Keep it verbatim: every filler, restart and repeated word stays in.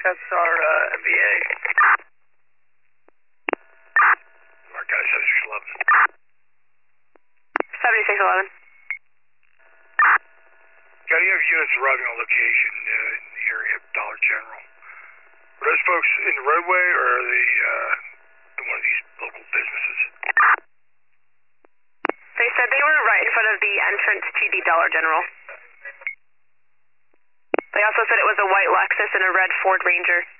That's our uh, M B A. Narcotic seventy-six eleven. seventy-six eleven. Got any other units arriving on location uh, in the area of Dollar General? Are those folks in the roadway, or are they uh, in one of these local businesses? They said they were right in front of the entrance to the Dollar General. They also said it was a white Lexus and a red Ford Ranger.